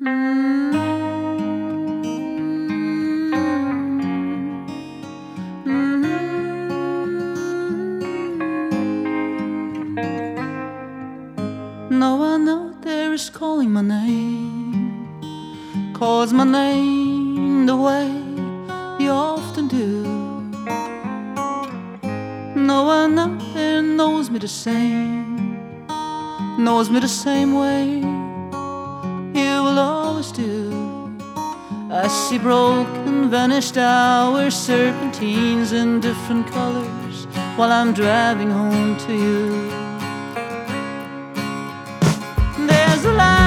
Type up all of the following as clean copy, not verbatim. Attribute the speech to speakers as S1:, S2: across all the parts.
S1: No one out there is calling my name, calls my name the way you often do. No one out there knows me the same, knows me the same way you will always do. I see broken, vanished hours, serpentines in different colors, while I'm driving home to you. There's a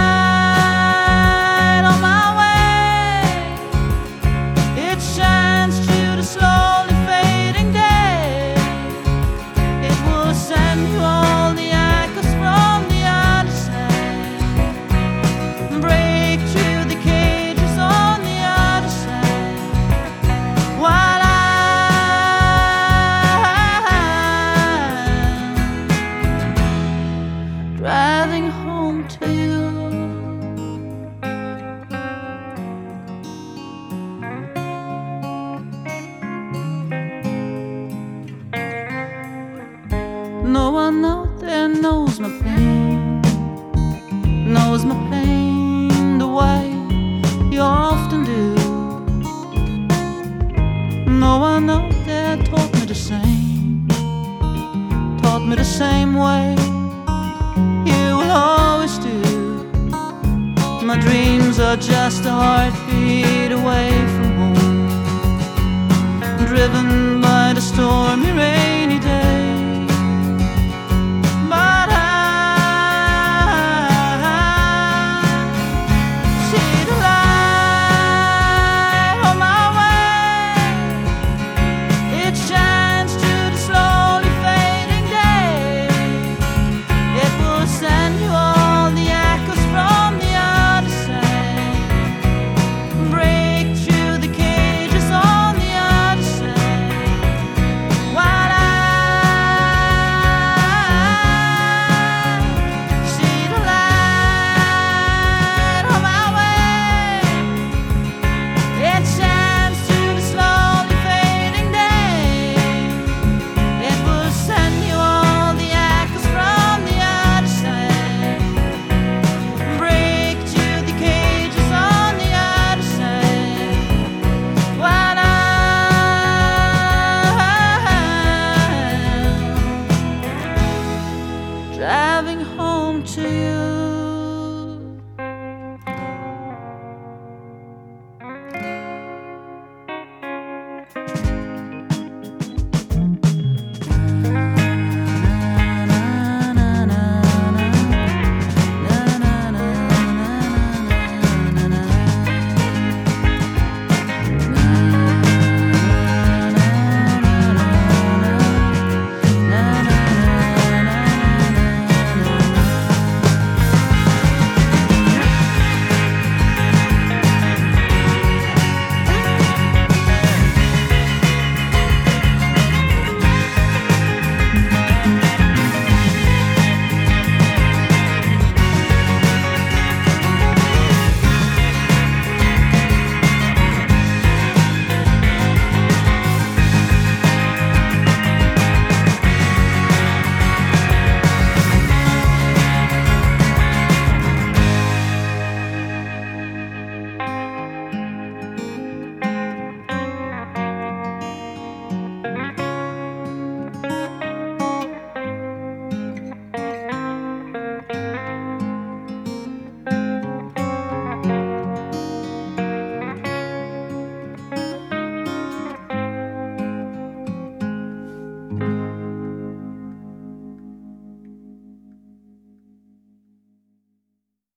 S1: light on my way, it shines through the slowly fading day. It will send you all the echoes from the other side, break through the cages on the other side, while I'm driving home to you. No one out there knows my pain, knows my pain the way you often do. No one out there taught me the same, taught me the same way you will always do. My dreams are just a heartbeat away from home, driven by the stormy rain.